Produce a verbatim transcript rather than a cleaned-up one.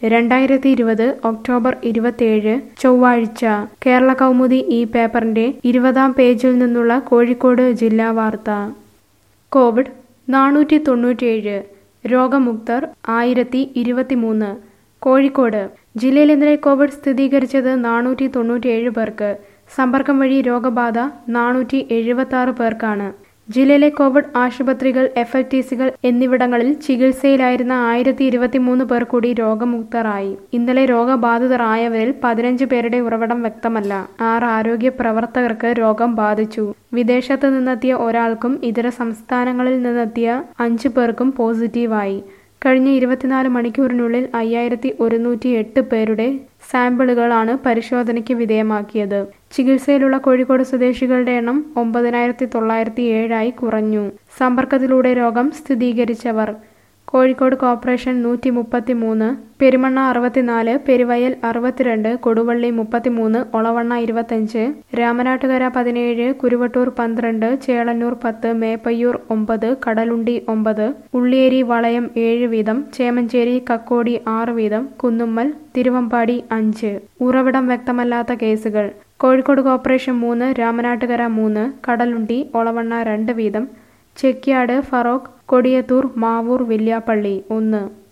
രണ്ടായിരത്തി ഇരുപത് ഒക്ടോബർ ഇരുപത്തിയേഴ് ചൊവ്വാഴ്ച കേരള കൗമുദി ഈ പേപ്പറിന്റെ ഇരുപതാം പേജിൽ നിന്നുള്ള കോഴിക്കോട് ജില്ലാ വാർത്ത. കോവിഡ് നാനൂറ്റി തൊണ്ണൂറ്റിയേഴ്, രോഗമുക്തർ ആയിരത്തി ഇരുപത്തിമൂന്ന്. കോഴിക്കോട് ജില്ലയിൽ ഇന്നലെ കോവിഡ് സ്ഥിരീകരിച്ചത് നാനൂറ്റി തൊണ്ണൂറ്റിയേഴ് പേർക്ക്. സമ്പർക്കം വഴി രോഗബാധ നാനൂറ്റി എഴുപത്തി ആറ് പേർക്കാണ്. ജില്ലയിലെ കോവിഡ് ആശുപത്രികൾ, എഫ് എൽ ടി സികൾ എന്നിവിടങ്ങളിൽ ചികിത്സയിലായിരുന്ന ആയിരത്തി ഇരുപത്തിമൂന്ന് പേർ കൂടി രോഗമുക്തരായി. ഇന്നലെ രോഗബാധിതരായവരിൽ പതിനഞ്ച് പേരുടെ ഉറവിടം വ്യക്തമല്ല. ആറ് ആരോഗ്യ പ്രവർത്തകർക്ക് രോഗം ബാധിച്ചു. വിദേശത്ത് നിന്നെത്തിയ ഒരാൾക്കും ഇതര സംസ്ഥാനങ്ങളിൽ നിന്നെത്തിയ അഞ്ചു പേർക്കും പോസിറ്റീവായി. കഴിഞ്ഞ ഇരുപത്തിനാല് മണിക്കൂറിനുള്ളിൽ അയ്യായിരത്തി ഒരുന്നൂറ്റി എട്ട് പേരുടെ സാമ്പിളുകളാണ് പരിശോധനയ്ക്ക് വിധേയമാക്കിയത്. ചികിത്സയിലുള്ള കോഴിക്കോട് സ്വദേശികളുടെ എണ്ണം ഒമ്പതിനായിരത്തി തൊള്ളായിരത്തി ഏഴായി കുറഞ്ഞു. സമ്പർക്കത്തിലൂടെ രോഗം സ്ഥിരീകരിച്ചവർ: കോഴിക്കോട് കോർപ്പറേഷൻ നൂറ്റി മുപ്പത്തി മൂന്ന്, പെരുമണ്ണ അറുപത്തിനാല്, പെരുവയൽ അറുപത്തിരണ്ട്, കൊടുവള്ളി മുപ്പത്തിമൂന്ന്, ഒളവണ്ണ ഇരുപത്തഞ്ച്, രാമനാട്ടുകര പതിനേഴ്, കുരുവട്ടൂർ പന്ത്രണ്ട്, ചേളന്നൂർ പത്ത്, മേപ്പയ്യൂർ ഒമ്പത്, കടലുണ്ടി ഒമ്പത്, ഉള്ളിയേരി വളയം ഏഴ് വീതം, ചേമഞ്ചേരി കക്കോടി ആറ് വീതം, കുന്നുമ്മൽ തിരുവമ്പാടി അഞ്ച്. ഉറവിടം വ്യക്തമല്ലാത്ത കേസുകൾ: കോഴിക്കോട് കോർപ്പറേഷൻ മൂന്ന്, രാമനാട്ടുകര മൂന്ന്, കടലുണ്ടി ഒളവണ്ണ രണ്ട് വീതം, ചെക്യാട് ഫറോക്ക്, കൊടിയത്തൂർ മാവൂർ വില്യാപ്പള്ളി ഒന്ന്.